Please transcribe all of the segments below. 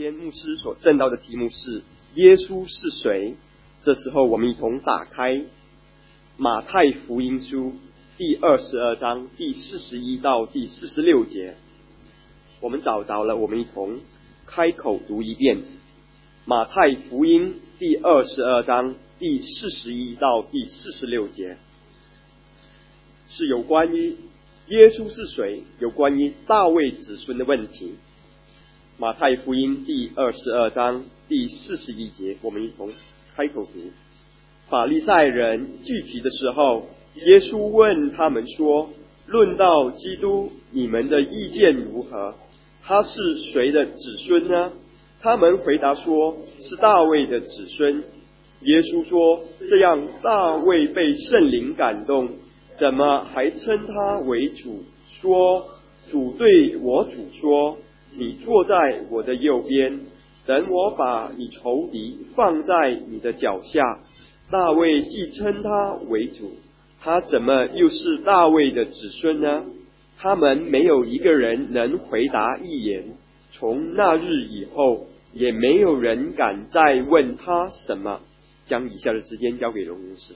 天牧师所证道的题目是耶稣是谁。这时候我们一同打开马太福音书第22章第41到第46节，我们找到了，我们一同开口读一遍。马太福音第22章第41到第46节，是有关于耶稣是谁，有关于大卫子孙的问题。马太福音第22章第41节，我们一同开口读。法利赛人聚集的时候，耶稣问他们说：论到基督，你们的意见如何？他是谁的子孙呢？他们回答说：是大卫的子孙。耶稣说：这样大卫被圣灵感动，怎么还称他为主？说：主对我主说，你坐在我的右边，等我把你仇敌放在你的脚下。大卫既称他为主，他怎么又是大卫的子孙呢？他们没有一个人能回答一言。从那日以后，也没有人敢再问他什么。将以下的时间交给龙牧师。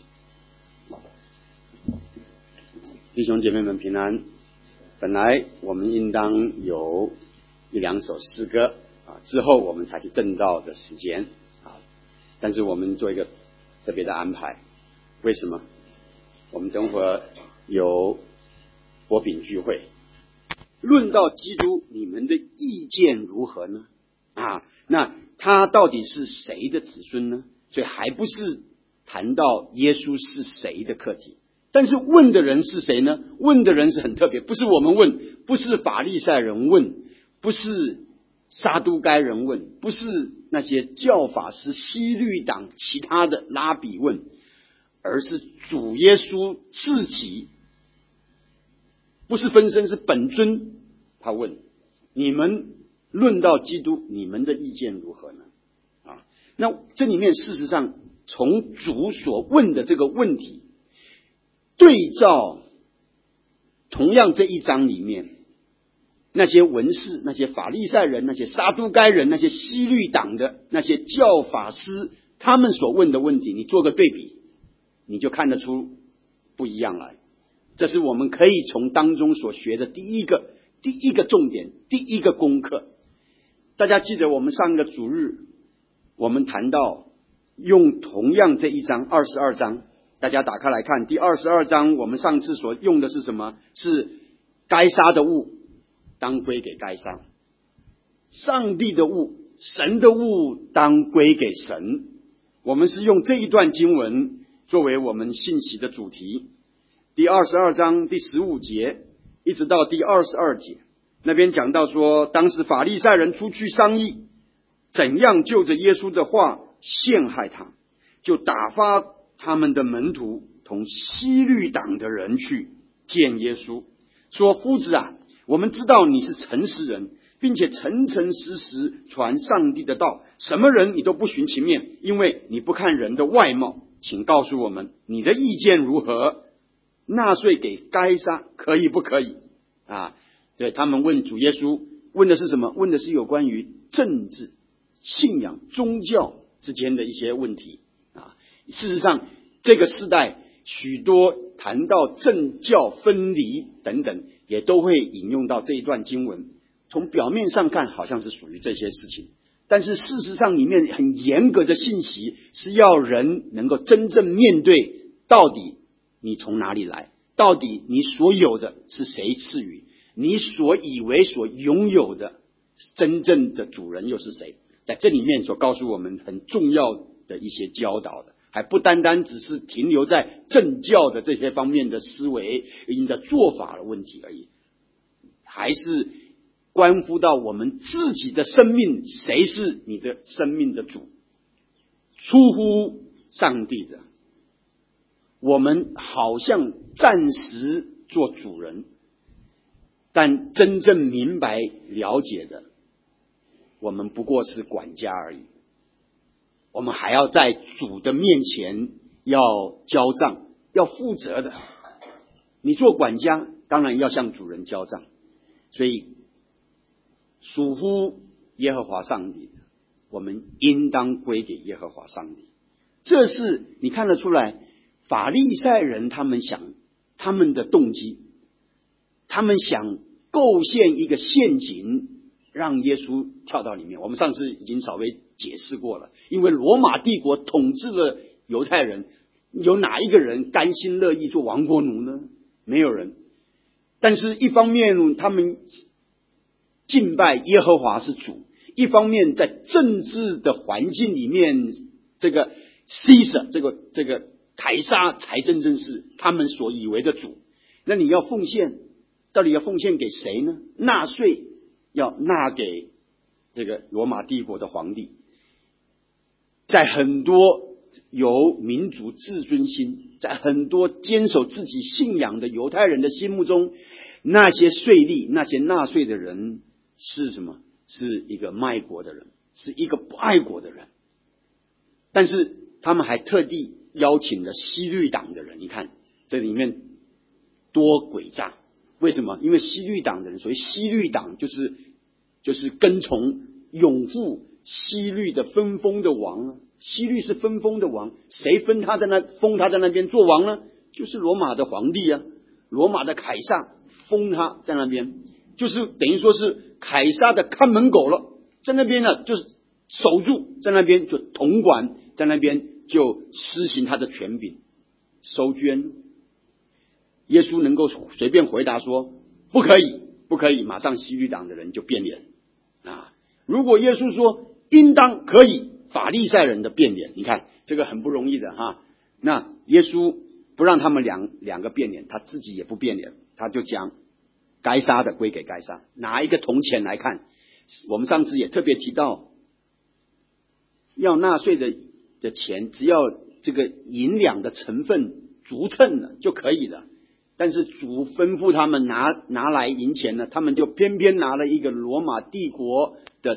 弟兄姐妹们平安。本来我们应当有一两首诗歌之后我们才是正道的时间但是我们做一个特别的安排。为什么？我们等会儿有擘饼聚会，论到基督，你们的意见如何呢？那他到底是谁的子孙呢？所以还不是谈到耶稣是谁的课题。但是问的人是谁呢？问的人是很特别，不是我们问，不是法利赛人问，不是撒都该人问，不是那些教法师、希律党其他的拉比问，而是主耶稣自己，不是分身，是本尊。他问：你们论到基督，你们的意见如何呢？那这里面事实上从主所问的这个问题对照同样这一章里面那些文士、那些法利赛人、那些撒都该人、那些希律党的那些教法师，他们所问的问题，你做个对比，你就看得出不一样来。这是我们可以从当中所学的第一个重点，第一个功课。大家记得我们上个主日我们谈到用同样这一章22章，大家打开来看第22章，我们上次所用的是什么？是该杀的物当归给该杀，上帝的物、神的物当归给神。我们是用这一段经文作为我们信息的主题。第22章第15节一直到第22节，那边讲到说，当时法利赛人出去商议怎样就着耶稣的话陷害他，就打发他们的门徒同希律党的人去见耶稣，说：夫子啊，我们知道你是诚实人，并且诚诚实实传上帝的道，什么人你都不徇情面，因为你不看人的外貌。请告诉我们你的意见如何？纳税给该撒可以不可以？对，他们问主耶稣，问的是什么？问的是有关于政治、信仰、宗教之间的一些问题事实上这个时代许多谈到政教分离等等，也都会引用到这一段经文。从表面上看好像是属于这些事情，但是事实上里面很严格的信息，是要人能够真正面对，到底你从哪里来，到底你所有的是谁赐予，你所以为所拥有的真正的主人又是谁。在这里面所告诉我们很重要的一些教导的，还不单单只是停留在政教的这些方面的思维、你的做法的问题而已，还是关乎到我们自己的生命，谁是你的生命的主？出乎上帝的，我们好像暂时做主人，但真正明白了解的，我们不过是管家而已。我们还要在主的面前要交账，要负责的。你做管家当然要向主人交账，所以属乎耶和华上帝的我们应当归给耶和华上帝。这是你看得出来，法利赛人他们的动机，他们想构陷一个陷阱，让耶稣跳到里面。我们上次已经稍微解释过了，因为罗马帝国统治了犹太人，有哪一个人甘心乐意做亡国奴呢？没有人。但是一方面他们敬拜耶和华是主，一方面在政治的环境里面，这个 Caesar 这个凯撒才真正是他们所以为的主。那你要奉献，到底要奉献给谁呢？纳税要纳给这个罗马帝国的皇帝。在很多有民族自尊心，在很多坚守自己信仰的犹太人的心目中，那些税吏，那些纳税的人是什么？是一个卖国的人，是一个不爱国的人。但是他们还特地邀请了希律党的人，你看这里面多诡诈。为什么？因为希律党的人，所以希律党就是跟从拥护希律的分封的王啊。希律是分封的王，谁封他在那边做王呢？就是罗马的皇帝啊，罗马的凯撒封他在那边，就是等于说是凯撒的看门狗了，在那边呢就是守住，在那边就统管，在那边就施行他的权柄，收捐。耶稣能够随便回答说不可以，不可以，马上希律党的人就变脸啊。如果耶稣说应当可以，法利赛人的变脸，你看这个很不容易的哈。那耶稣不让他们两个变脸，他自己也不变脸，他就讲该杀的归给该杀。拿一个铜钱来看，我们上次也特别提到，要纳税的钱，只要这个银两的成分足称了就可以了。但是主吩咐他们拿来银钱呢，他们就偏偏拿了一个罗马帝国的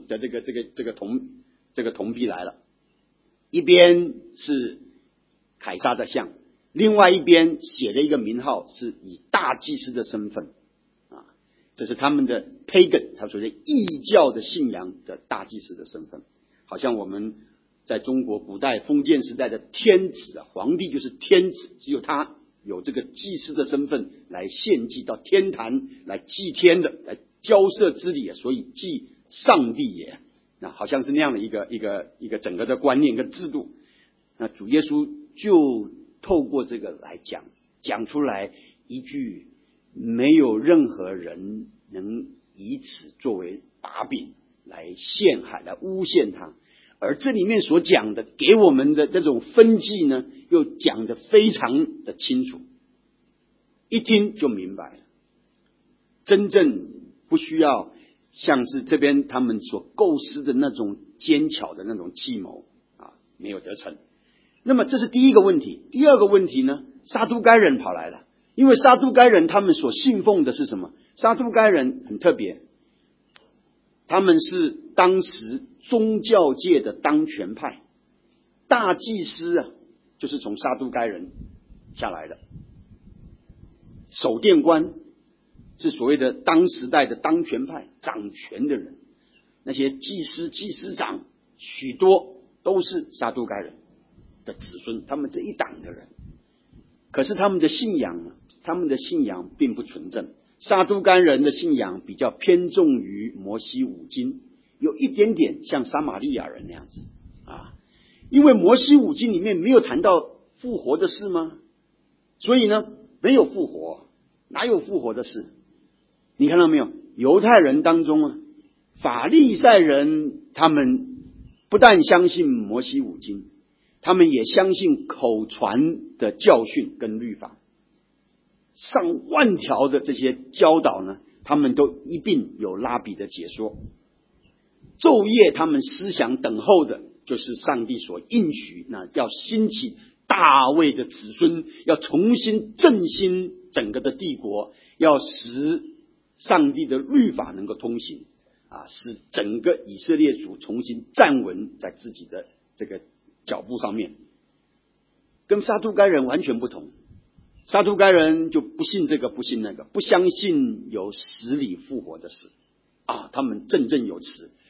这个铜币来了，一边是凯撒的像，另外一边写了一个名号，是以大祭司的身份啊，这是他们的 pagan， 他所谓异教的信仰的大祭司的身份。好像我们在中国古代封建时代的天子啊，皇帝就是天子，只有他有这个祭司的身份来献祭到天坛来祭天的，来交涉之礼，所以祭上帝也。那好像是那样的一个整个的观念跟制度。那主耶稣就透过这个来讲出来一句，没有任何人能以此作为把柄来陷害，来诬陷他。而这里面所讲的给我们的这种分际呢，又讲得非常的清楚，一听就明白了。真正不需要像是这边他们所构思的那种奸巧的那种计谋啊，没有得逞。那么这是第一个问题。第二个问题呢，撒都该人跑来了。因为撒都该人他们所信奉的是什么？撒都该人很特别，他们是当时宗教界的当权派，大祭司啊就是从撒都该人下来的，守殿官是所谓的当时代的当权派，掌权的人。那些祭司、祭司长许多都是撒都该人的子孙，他们这一党的人。可是他们的信仰并不纯正。撒都该人的信仰比较偏重于摩西五经，有一点点像撒玛利亚人那样子啊。因为摩西五经里面没有谈到复活的事吗？所以呢，没有复活，哪有复活的事？你看到没有？犹太人当中啊，法利赛人他们不但相信摩西五经，他们也相信口传的教训跟律法，上万条的这些教导呢，他们都一并有拉比的解说。昼夜他们思想等候的就是上帝所应许，那要兴起大卫的子孙，要重新振兴整个的帝国，要使上帝的律法能够通行啊，使整个以色列族重新站稳在自己的这个脚步上面。跟撒都该人完全不同。撒都该人就不信这个不信那个，不相信有死里复活的事啊，他们振振有词。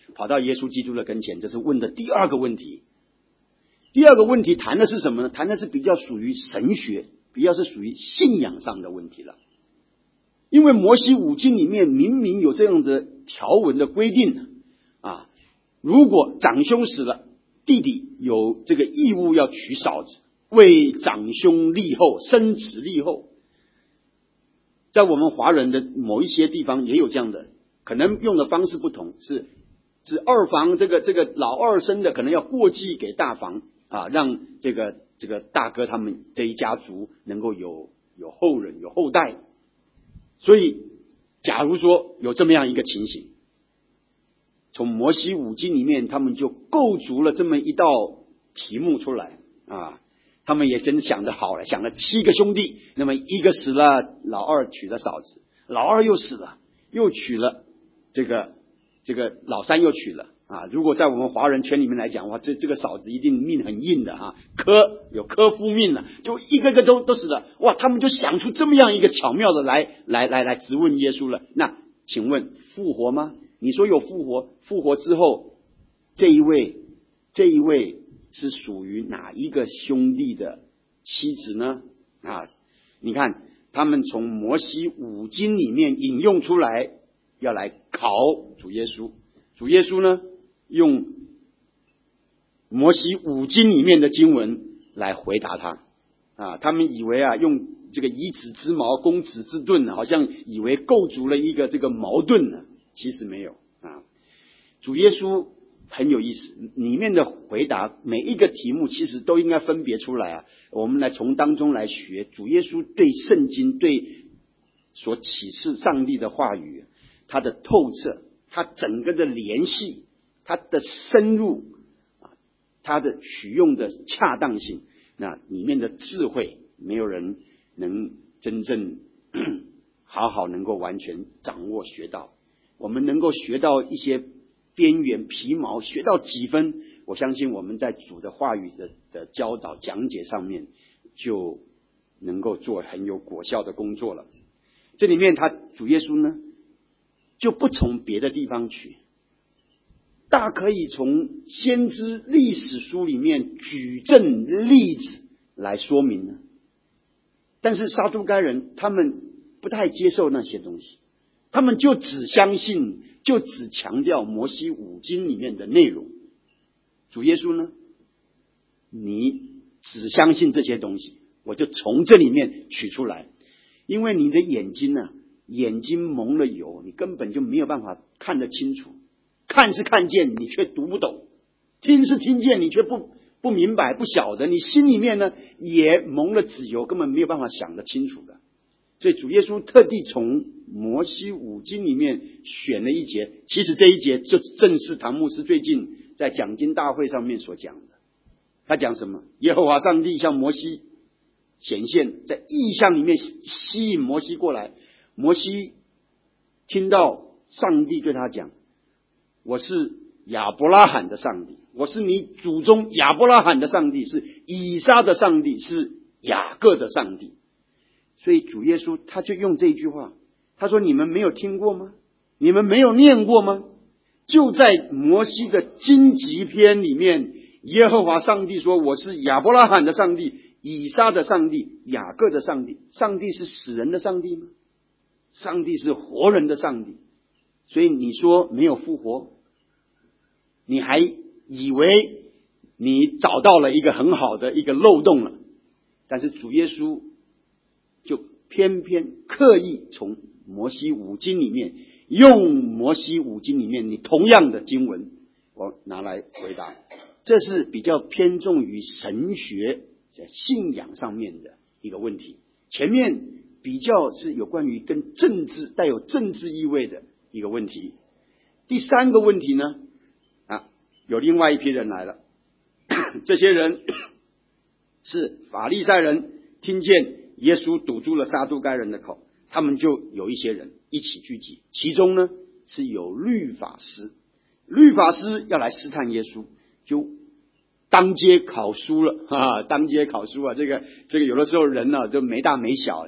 跑到耶稣基督的跟前，这是问的第二个问题。第二个问题谈的是什么呢？谈的是比较属于神学，比较是属于信仰上的问题了。因为摩西五经里面明明有这样的条文的规定啊，如果长兄死了，弟弟有这个义务要娶嫂子，为长兄立后，生子立后。在我们华人的某一些地方也有这样的，可能用的方式不同，是指二房这个老二生的可能要过继给大房啊，让这个大哥他们这一家族能够有后人有后代。所以假如说有这么样一个情形，从摩西五经里面他们就构筑了这么一道题目出来啊。他们也真想得好了，想了7个兄弟，那么一个死了，老二娶了嫂子，老二又死了，又娶了这个老三又娶了啊。如果在我们华人圈里面来讲的话，这个嫂子一定命很硬的哈，有科夫命了，就一个个都死了。哇，他们就想出这么样一个巧妙的来质问耶稣了。那请问复活吗？你说有复活，复活之后这一位是属于哪一个兄弟的妻子呢？啊，你看他们从摩西五经里面引用出来，要来考主耶稣。主耶稣呢，用摩西五经里面的经文来回答他。啊，他们以为用这个以子之矛攻子之盾，好像以为构筑了一个这个矛盾呢，其实没有啊。主耶稣很有意思，里面的回答每一个题目其实都应该分别出来啊。我们来从当中来学主耶稣对圣经对所启示上帝的话语，它的透彻，它整个的联系，它的深入啊，它的取用的恰当性，那里面的智慧，没有人能真正好好能够完全掌握学到。我们能够学到一些边缘皮毛，学到几分，我相信我们在主的话语的教导讲解上面就能够做很有果效的工作了。这里面主耶稣呢就不从别的地方取，大可以从先知历史书里面举证例子来说明呢。但是撒都该人他们不太接受那些东西，他们就只相信，就只强调摩西五经里面的内容。主耶稣呢，你只相信这些东西，我就从这里面取出来。因为你的眼睛蒙了油，你根本就没有办法看得清楚。看是看见，你却读不懂；听是听见，你却不明白不晓得。你心里面呢也蒙了脂油，根本没有办法想得清楚的。所以主耶稣特地从摩西五经里面选了一节，其实这一节就正是唐牧师最近在讲经大会上面所讲的。他讲什么？耶和华上帝向摩西显现，在异象里面吸引摩西过来。摩西听到上帝对他讲，我是亚伯拉罕的上帝，我是你祖宗亚伯拉罕的上帝，是以撒的上帝，是雅各的上帝。所以主耶稣他就用这一句话，他说：你们没有听过吗？你们没有念过吗？就在摩西的荆棘篇里面，耶和华上帝说，我是亚伯拉罕的上帝，以撒的上帝，雅各的上帝。上帝是死人的上帝吗？上帝是活人的上帝。所以你说没有复活，你还以为你找到了一个很好的一个漏洞了。但是主耶稣就偏偏刻意从摩西五经里面，用摩西五经里面你同样的经文，我拿来回答。这是比较偏重于神学信仰上面的一个问题。前面比较是有关于跟政治带有政治意味的一个问题。第三个问题呢，有另外一批人来了，这些人是法利赛人，听见耶稣堵住了撒都该人的口，他们就有一些人一起聚集，其中呢是有律法师要来试探耶稣，就当街考书了当街考书这个有的时候人呢就没大没小，你知道，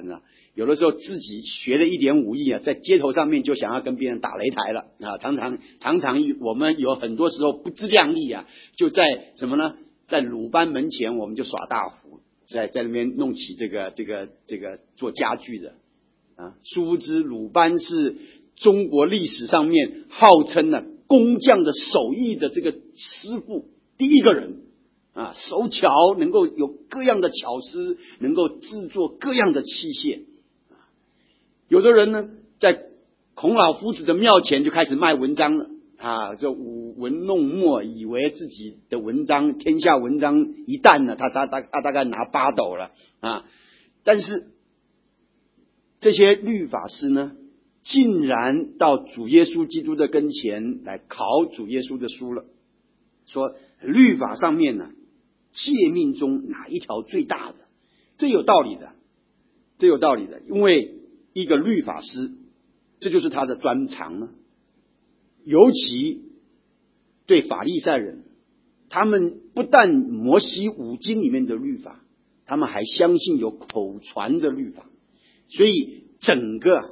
有的时候自己学了一点武艺啊，在街头上面就想要跟别人打擂台了啊！常常我们有很多时候不自量力啊，就在什么呢？在鲁班门前我们就耍大胡，在那边弄起这个做家具的啊。殊不知鲁班是中国历史上面号称呢工匠的手艺的这个师傅第一个人啊，手巧，能够有各样的巧思，能够制作各样的器械。有的人呢，在孔老夫子的庙前就开始卖文章了啊，这舞文弄墨，以为自己的文章天下文章一旦呢，他大概拿8斗了啊。但是这些律法师呢，竟然到主耶稣基督的跟前来考主耶稣的书了，说律法上面呢，诫命中哪一条最大的？这有道理的，这有道理的，因为一个律法师，这就是他的专长呢。尤其对法利赛人，他们不但摩西5经里面的律法，他们还相信有口传的律法，所以整个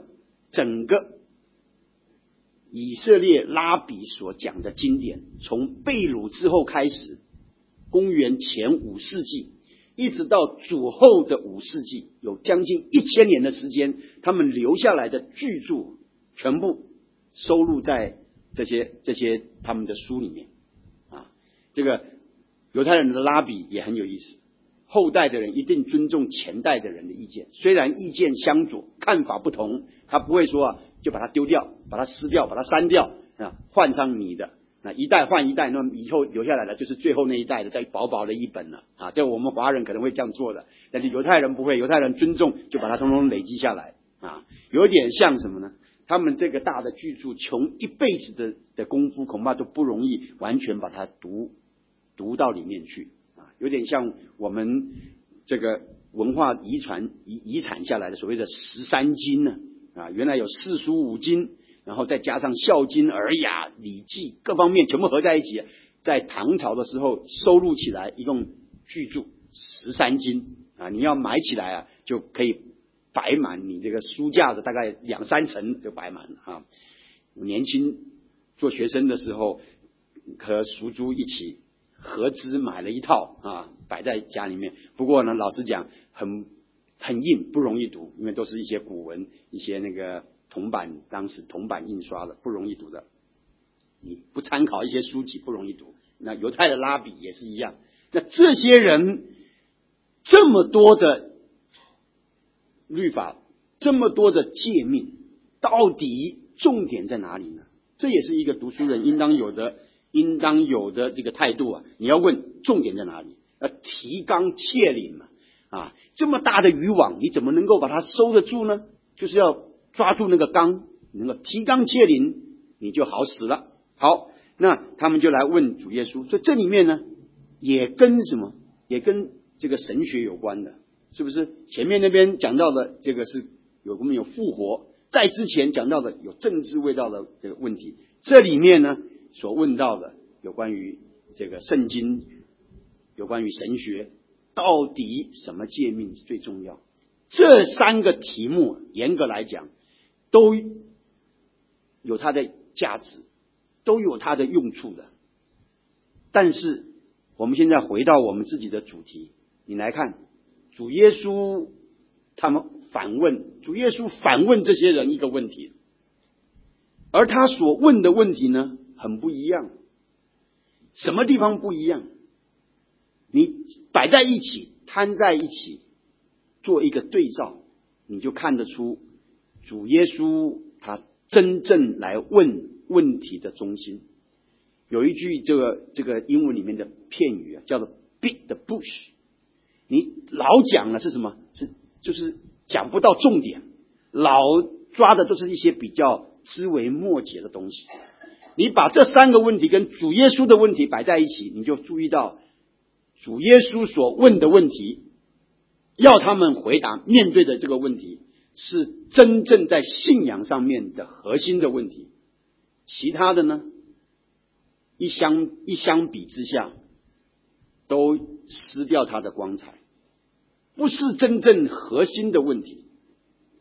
以色列拉比所讲的经典，从被掳之后开始，公元前5世纪一直到主后的5世纪，有将近1000年的时间，他们留下来的巨著全部收录在这些他们的书里面啊。这个犹太人的拉比也很有意思，后代的人一定尊重前代的人的意见，虽然意见相左，看法不同，他不会说就把它丢掉，把它撕掉，把它删掉啊，换上你的。那一代换一代，那么以后留下来的就是最后那一代的，再薄薄的一本了啊。这我们华人可能会这样做的，但是犹太人不会，犹太人尊重，就把它统统累积下来啊。有点像什么呢？他们这个大的巨著，穷一辈子的功夫，恐怕都不容易完全把它读到里面去啊。有点像我们这个文化遗产下来的所谓的13经呢啊，原来有4书5经。然后再加上《孝经》《尔雅》《礼记》各方面全部合在一起，在唐朝的时候收录起来，一共巨著13经啊！你要买起来啊，就可以摆满你这个书架的大概2-3层就摆满了啊！我年轻做学生的时候，和叔叔一起合资买了一套啊，摆在家里面。不过呢，老实讲，很硬，不容易读，因为都是一些古文，一些那个。当时铜版印刷的，不容易读的，你不参考一些书籍不容易读。那犹太的拉比也是一样。那这些人这么多的律法，这么多的诫命，到底重点在哪里呢？这也是一个读书人应当有的这个态度啊！你要问重点在哪里？提纲挈领嘛啊！这么大的渔网，你怎么能够把它收得住呢？就是要抓住那个纲，能够提纲挈领，你就好使了。好，那他们就来问主耶稣，所以这里面呢，也跟什么？也跟这个神学有关的，是不是？前面那边讲到的这个是我们有复活，在之前讲到的有政治味道的这个问题，这里面呢所问到的有关于这个圣经，有关于神学，到底什么诫命是最重要？这3个题目，严格来讲，都有它的价值，都有它的用处的。但是我们现在回到我们自己的主题，你来看主耶稣他们主耶稣反问这些人一个问题，而他所问的问题呢很不一样。什么地方不一样？你摆在一起，摊在一起，做一个对照，你就看得出主耶稣他真正来问问题的中心。有一句这个英文里面的片语啊，叫做 beat the bush。你老讲的是什么？就是讲不到重点，老抓的都是一些比较枝微末节的东西。你把这3个问题跟主耶稣的问题摆在一起，你就注意到主耶稣所问的问题，要他们回答面对的这个问题，是真正在信仰上面的核心的问题。其他的呢，一相比之下，都失掉它的光彩，不是真正核心的问题。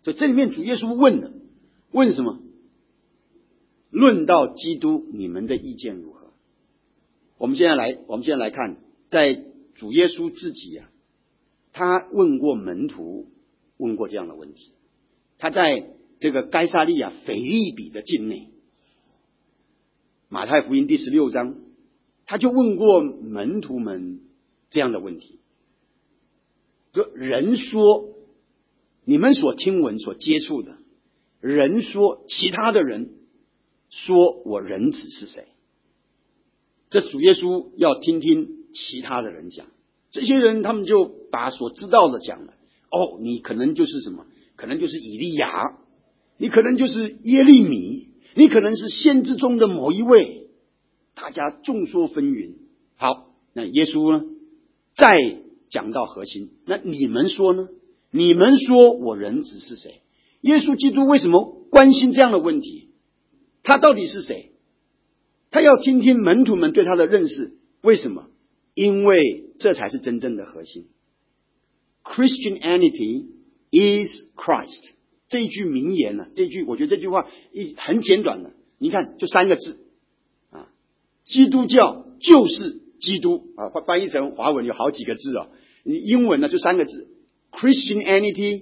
所以这里面主耶稣问了，问什么？论到基督，你们的意见如何？我们现在来看，在主耶稣自己啊，他问过门徒，问过这样的问题。他在这个该撒利亚腓立比的境内，马太福音第16章，他就问过门徒们这样的问题：说人说，你们所听闻所接触的，人说，其他的人说我人子是谁？这主耶稣要听听其他的人讲，这些人他们就把所知道的讲了。哦，你可能就是什么？可能就是以利亚，你可能就是耶利米，你可能是先知中的某一位，大家众说纷纭。好，那耶稣呢，再讲到核心，那你们说呢？你们说我人子是谁？耶稣基督为什么关心这样的问题？他到底是谁？他要听听门徒们对他的认识。为什么？因为这才是真正的核心。Christianity is Christ 这一句名言呢，我觉得这句话很简短的，你看就3个字啊，基督教就是基督啊，翻译成华文有好几个字哦，英文呢就3个字 ，Christianity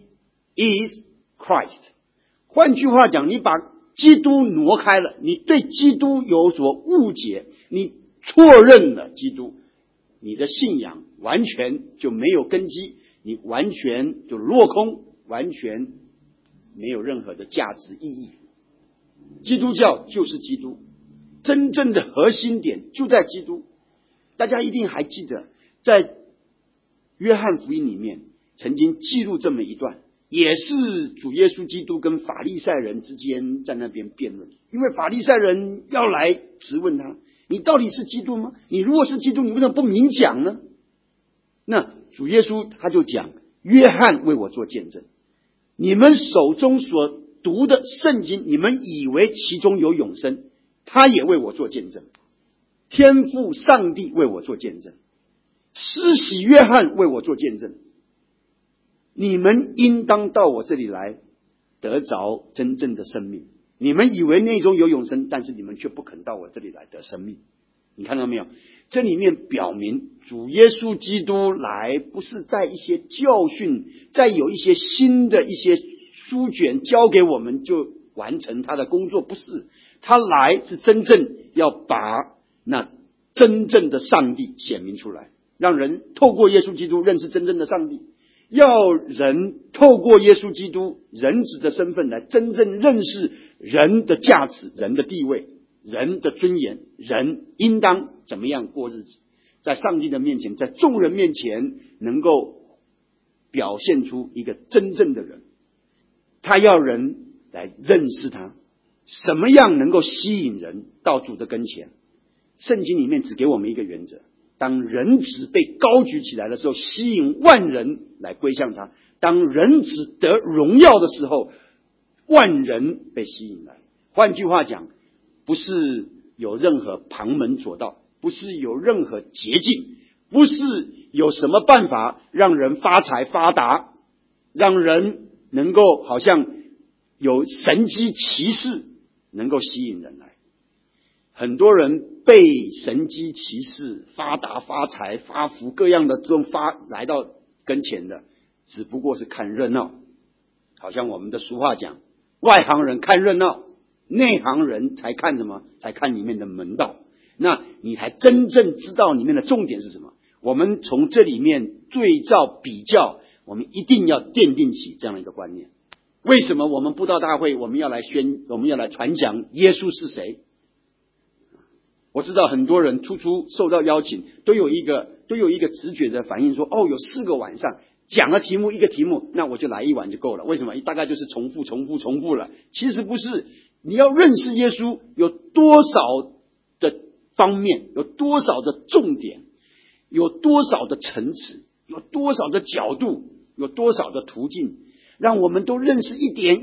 is Christ。换句话讲，你把基督挪开了，你对基督有所误解，你错认了基督，你的信仰完全就没有根基，你完全就落空，完全没有任何的价值意义。基督教就是基督，真正的核心点就在基督。大家一定还记得，在约翰福音里面曾经记录这么一段，也是主耶稣基督跟法利赛人之间在那边辩论，因为法利赛人要来质问他，你到底是基督吗？你如果是基督，你为什么不明讲呢？那主耶稣他就讲，约翰为我做见证，你们手中所读的圣经，你们以为其中有永生，他也为我做见证，天父上帝为我做见证，施洗约翰为我做见证，你们应当到我这里来，得着真正的生命。你们以为内中有永生，但是你们却不肯到我这里来得生命。你看到没有？这里面表明主耶稣基督来不是带一些教训，再有一些新的一些书卷交给我们就完成他的工作，不是。他来是真正要把那真正的上帝显明出来，让人透过耶稣基督认识真正的上帝，要人透过耶稣基督人子的身份来真正认识人的价值、人的地位、人的尊严，人应当怎么样过日子，在上帝的面前，在众人面前能够表现出一个真正的人。他要人来认识他，什么样能够吸引人到主的跟前？圣经里面只给我们一个原则，当人子被高举起来的时候，吸引万人来归向他；当人子得荣耀的时候，万人被吸引来。换句话讲，不是有任何旁门左道，不是有任何捷径，不是有什么办法让人发财发达，让人能够好像有神机骑士能够吸引人来。很多人被神机骑士发达发财发福各样的这种来到跟前的，只不过是看热闹。好像我们的俗话讲，外行人看热闹，内行人才看什么？才看里面的门道。那你才真正知道里面的重点是什么。我们从这里面对照比较，我们一定要奠定起这样的一个观念。为什么我们布道大会我们要来传讲耶稣是谁？我知道很多人初受到邀请，都有一个直觉的反应说，有4个晚上讲了题目一个题目，那我就来1晚就够了。为什么？大概就是重复了。其实不是，你要认识耶稣有多少的方面，有多少的重点，有多少的层次，有多少的角度，有多少的途径，让我们都认识一点。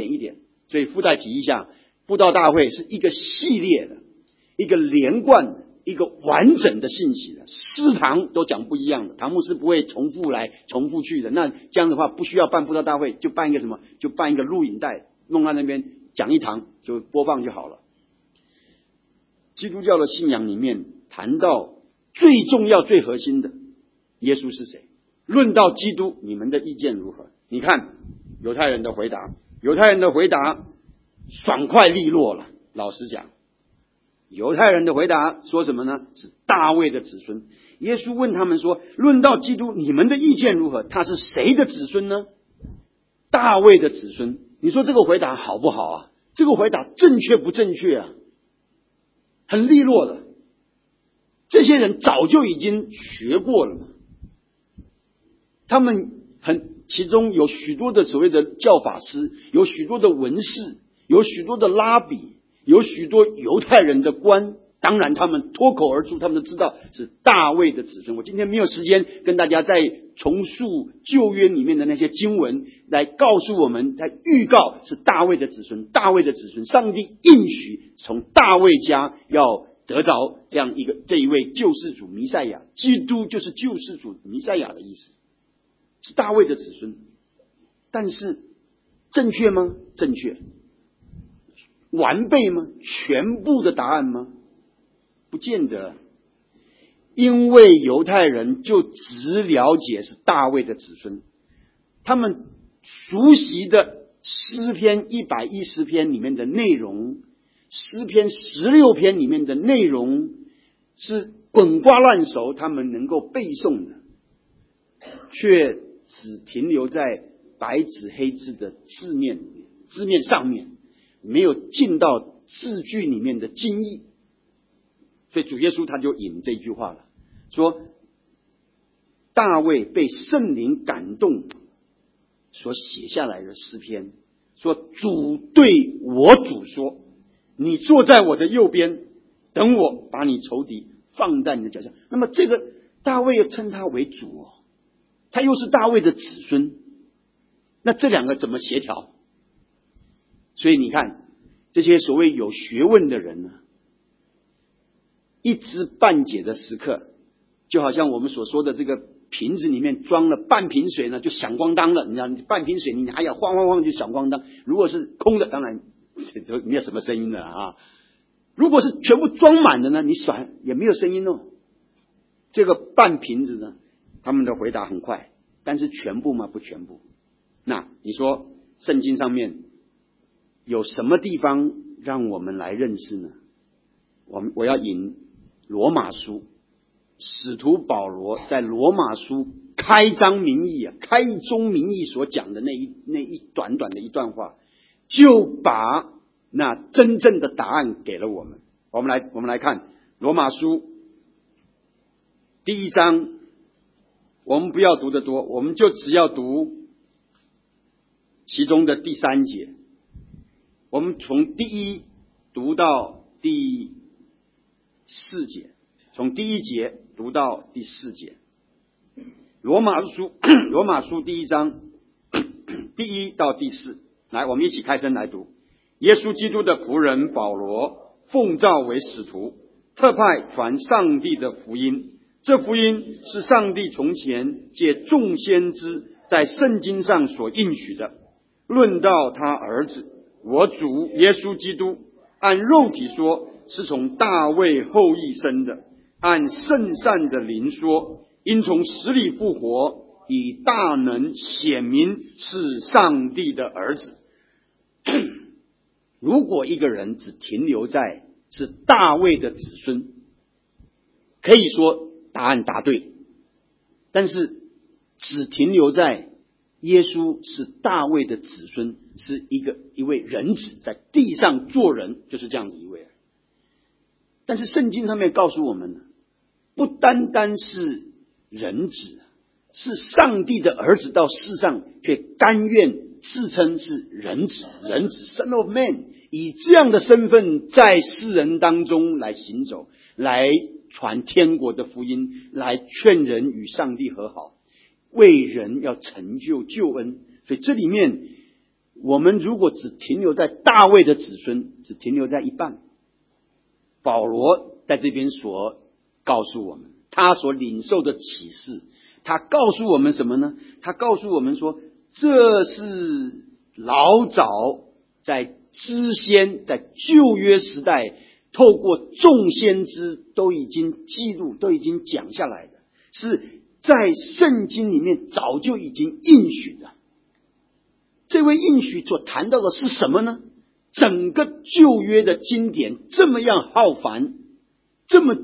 所以附带提一下，布道大会是一个系列的，一个连贯的， 一个完整的信息的，4堂都讲不一样的，堂牧师不会重复来重复去的。那这样的话，不需要办布道大会，就办一个什么？就办一个录影带，弄到那边讲一堂就播放就好了。基督教的信仰里面谈到最重要、最核心的，耶稣是谁？论到基督，你们的意见如何？你看犹太人的回答，爽快利落了。老实讲，犹太人的回答说什么呢？是大卫的子孙。耶稣问他们说，论到基督，你们的意见如何？他是谁的子孙呢？大卫的子孙。你说这个回答好不好啊？这个回答正确不正确啊？很利落的。这些人早就已经学过了嘛，他们其中有许多的所谓的教法师，有许多的文士，有许多的拉比，有许多犹太人的官，当然他们脱口而出，他们都知道是大卫的子孙。我今天没有时间跟大家再重述旧约里面的那些经文，来告诉我们，在预告是大卫的子孙，上帝应许从大卫家要得着这一位救世主弥赛亚，基督就是救世主弥赛亚的意思，是大卫的子孙。但是正确吗？正确。完备吗？全部的答案吗？不见得。因为犹太人就只了解是大卫的子孙，他们熟悉的诗篇110篇里面的内容，诗篇16篇里面的内容是滚瓜烂熟，他们能够背诵的，却只停留在白纸黑字的字面上面，没有进到字句里面的精义。所以主耶稣他就引这句话了，说大卫被圣灵感动所写下来的诗篇，说主对我主说，你坐在我的右边，等我把你仇敌放在你的脚下。那么这个大卫又称他为主哦，他又是大卫的子孙，那这两个怎么协调？所以你看这些所谓有学问的人呢，一知半解的时刻，就好像我们所说的这个瓶子里面装了半瓶水呢，就响光当了。你知道，半瓶水你还要晃晃晃就响光当。如果是空的，当然没有什么声音了啊。如果是全部装满的呢，你甩也没有声音哦。这个半瓶子呢，他们的回答很快，但是全部吗？不全部。那你说圣经上面有什么地方让我们来认识呢？我要引罗马书，使徒保罗在罗马书开宗明义所讲的那一短短的一段话，就把那真正的答案给了我们。我们来看罗马书第1章，我们不要读得多，我们就只要读其中的第3节。我们从第1读到第4节，从第1节读到第4节。罗马书第1章第1到第4，来，我们一起开声来读。耶稣基督的仆人保罗，奉召为使徒，特派传上帝的福音。这福音是上帝从前借众先知在圣经上所应许的，论到他儿子我主耶稣基督，按肉体说是从大卫后裔生的，按圣善的灵说，因从死里复活，以大能显明是上帝的儿子。如果一个人只停留在是大卫的子孙，可以说答案答对，但是只停留在耶稣是大卫的子孙，是一位人子，在地上做人，就是这样子一位。但是圣经上面告诉我们，不单单是人子，是上帝的儿子到世上，却甘愿自称是人子 Son of Man， 以这样的身份在世人当中来行走，来传天国的福音，来劝人与上帝和好，为人要成就救恩。所以这里面我们如果只停留在大卫的子孙，只停留在一半，保罗在这边所告诉我们，他所领受的启示，他告诉我们什么呢？他告诉我们说，这是老早在之先，在旧约时代透过众先知都已经记录，都已经讲下来的，是在圣经里面早就已经应许的。这位应许所谈到的是什么呢？整个旧约的经典这么样浩繁，这么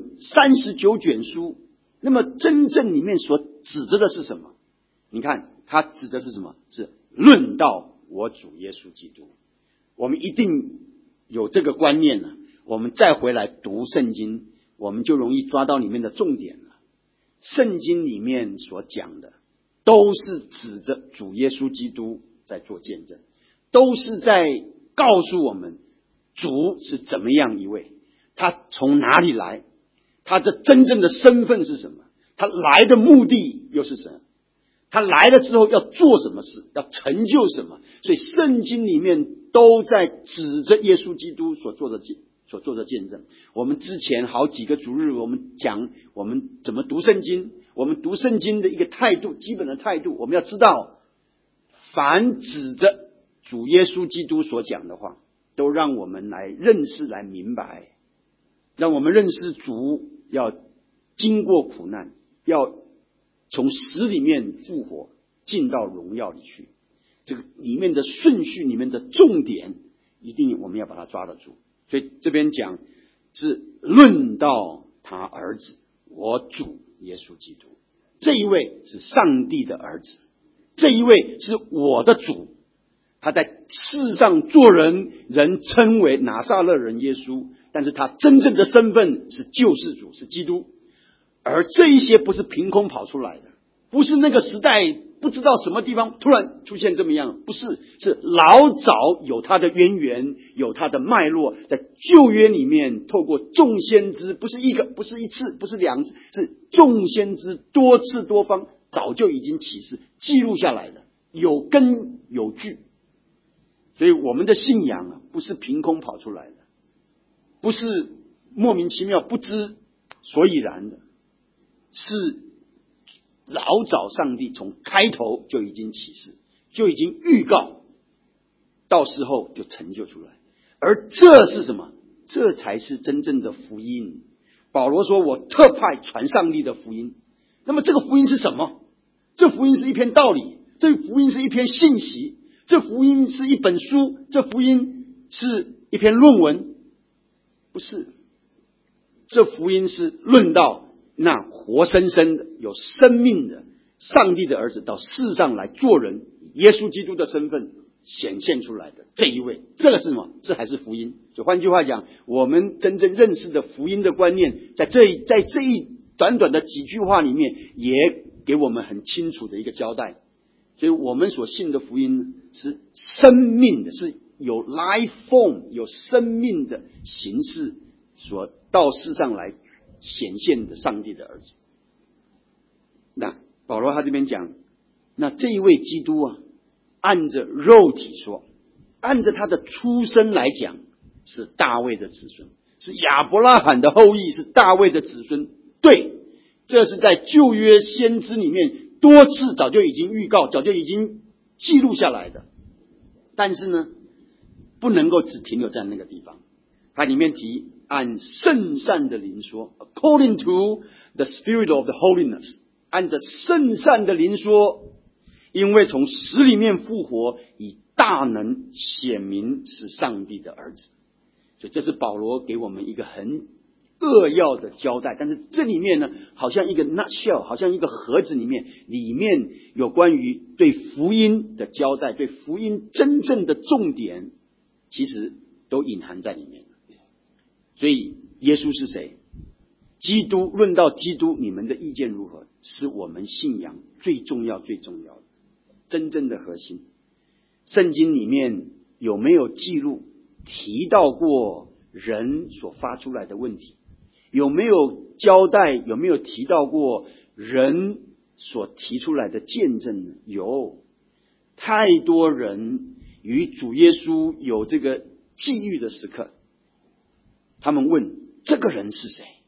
39卷书，那么真正里面所指着的是什么？你看，它指的是什么？是论到我主耶稣基督。我们一定有这个观念了，我们再回来读圣经，我们就容易抓到里面的重点了。圣经里面所讲的都是指着主耶稣基督在做见证，都是在告诉我们主是怎么样一位，他从哪里来，他的真正的身份是什么，他来的目的又是什么，他来了之后要做什么事，要成就什么。所以圣经里面都在指着耶稣基督所做的见证。我们之前好几个主日，我们讲我们怎么读圣经，我们读圣经的一个态度，基本的态度，我们要知道，凡指着主耶稣基督所讲的话，都让我们来认识，来明白，让我们认识主要经过苦难，要从死里面复活，进到荣耀里去。这个里面的顺序，里面的重点，一定我们要把它抓得住。所以这边讲是论到他儿子，我主耶稣基督，这一位是上帝的儿子，这一位是我的主，他在世上做人，人称为拿撒勒人耶稣，但是他真正的身份是救世主，是基督。而这一些不是凭空跑出来的，不是那个时代不知道什么地方突然出现这么样，不是，是老早有他的渊源，有他的脉络，在旧约里面透过众先知，不是一个，不是一次，不是两次，是众先知多次多方，早就已经启示记录下来的，有根有据。所以我们的信仰啊，不是凭空跑出来的，不是莫名其妙不知所以然的，是老早上帝从开头就已经启示，就已经预告，到时候就成就出来。而这是什么？这才是真正的福音。保罗说，我特派传上帝的福音。那么这个福音是什么？这福音是一篇道理，这福音是一篇信息，这福音是一本书，这福音是一篇论文。不是，这福音是论到那活生生的有生命的上帝的儿子到世上来做人，耶稣基督的身份显现出来的这一位，这个是什么？这还是福音。就换句话讲，我们真正认识的福音的观念，在这一短短的几句话里面，也给我们很清楚的一个交代。所以我们所信的福音是生命的，是有 life form 有生命的形式所到世上来显现的上帝的儿子。那保罗他这边讲，那这一位基督啊，按着肉体说，按着他的出生来讲，是大卫的子孙，是亚伯拉罕的后裔，是大卫的子孙。对，这是在旧约先知里面多次早就已经预告，早就已经记录下来的。但是呢，不能够只停留在那个地方。它里面提按圣善的灵说 ，according to the spirit of the holiness， 按着圣善的灵说，因为从死里面复活，以大能显明是上帝的儿子。所以这是保罗给我们一个很扼要的交代。但是这里面呢，好像一个 nutshell， 好像一个盒子里面有关于对福音的交代，对福音真正的重点，其实都隐含在里面。所以耶稣是谁？基督，论到基督，你们的意见如何？是我们信仰最重要的真正的核心。圣经里面有没有记录提到过人所发出来的问题？有没有交代，有没有提到过人所提出来的见证呢？有，太多人与主耶稣有这个际遇的时刻，他们问这个人是谁？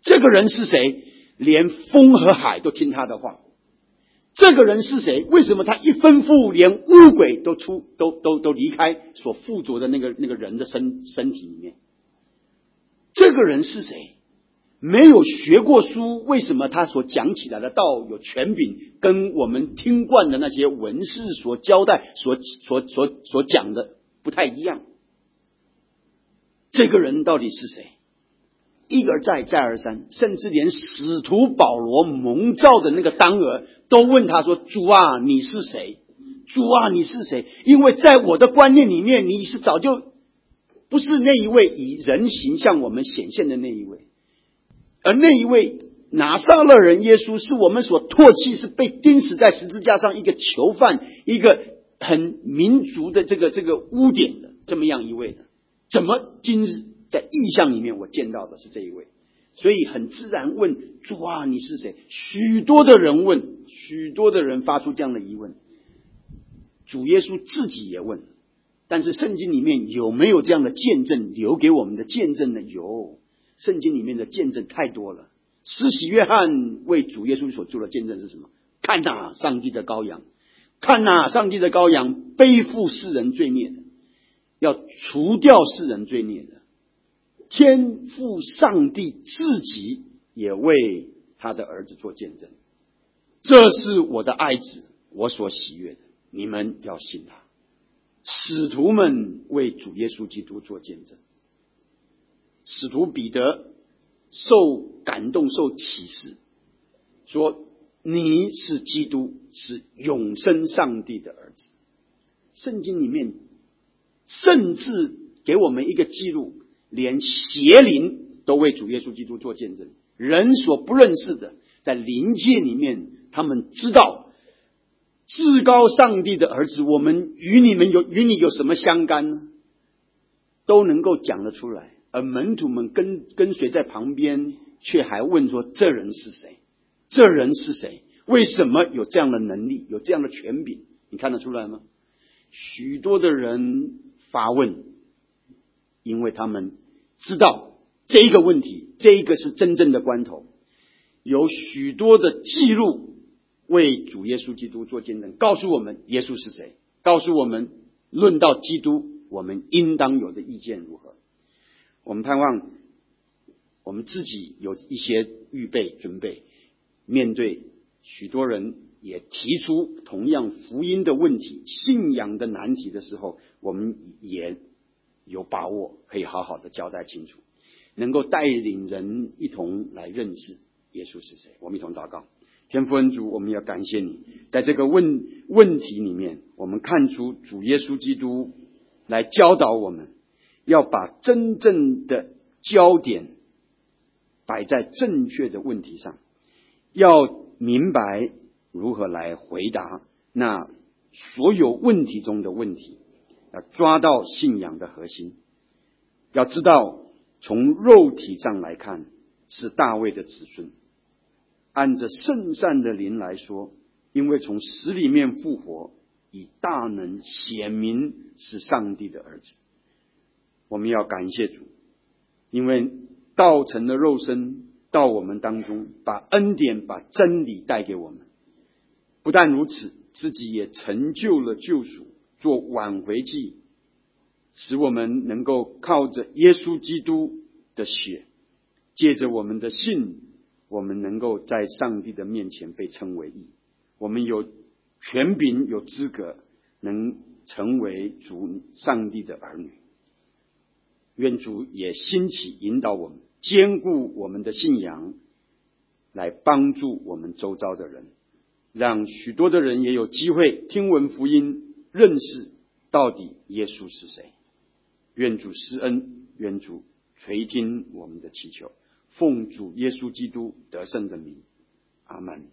这个人是谁？连风和海都听他的话。这个人是谁？为什么他一吩咐，连污鬼都离开所附着的那个人的身体里面？这个人是谁？没有学过书，为什么他所讲起来的道有权柄，跟我们听惯的那些文士所交代、所讲的不太一样？这个人到底是谁？一而再，再而三，甚至连使徒保罗蒙召的那个当儿都问他说：“主啊，你是谁？主啊，你是谁？”因为在我的观念里面，你是早就不是那一位以人形向我们显现的那一位，而那一位拿撒勒人耶稣是我们所唾弃，是被钉死在十字架上一个囚犯，一个很民族的这个污点的这么样一位的，怎么今日在异象里面我见到的是这一位？所以很自然问：主啊，你是谁？许多的人问，许多的人发出这样的疑问，主耶稣自己也问。但是圣经里面有没有这样的见证留给我们的见证呢？有，圣经里面的见证太多了。施洗约翰为主耶稣所做的见证是什么？看哪，上帝的羔羊，看哪，上帝的羔羊，背负世人罪孽的，要除掉世人罪孽的。天父上帝自己也为他的儿子做见证，这是我的爱子，我所喜悦的，你们要信他。使徒们为主耶稣基督做见证，使徒彼得受感动，受启示，说你是基督，是永生上帝的儿子。圣经里面甚至给我们一个记录，连邪灵都为主耶稣基督做见证，人所不认识的，在灵界里面他们知道至高上帝的儿子，我们与你有什么相干呢？都能够讲得出来。而门徒们跟随在旁边，却还问说：这人是谁？这人是谁？为什么有这样的能力，有这样的权柄？你看得出来吗？许多的人发问，因为他们知道这一个问题，这一个是真正的关头。有许多的记录为主耶稣基督做见证，告诉我们耶稣是谁，告诉我们论到基督我们应当有的意见如何。我们盼望我们自己有一些预备准备，面对许多人也提出同样福音的问题、信仰的难题的时候，我们也有把握可以好好的交代清楚，能够带领人一同来认识耶稣是谁。我们一同祷告。天父恩主，我们要感谢你，在这个问题里面，我们看出主耶稣基督来教导我们，要把真正的焦点摆在正确的问题上，要明白如何来回答那所有问题中的问题，要抓到信仰的核心。要知道从肉体上来看是大卫的子孙，按着圣善的灵来说，因为从死里面复活，以大能显明是上帝的儿子。我们要感谢主，因为道成了肉身到我们当中，把恩典把真理带给我们。不但如此，自己也成就了救赎，做挽回祭，使我们能够靠着耶稣基督的血，借着我们的信，我们能够在上帝的面前被称为义。我们有权柄，有资格能成为主上帝的儿女。愿主也兴起引导我们，坚固我们的信仰，来帮助我们周遭的人，让许多的人也有机会听闻福音，认识到底耶稣是谁。愿主施恩，愿主垂听我们的祈求，奉主耶稣基督得胜的名，阿们。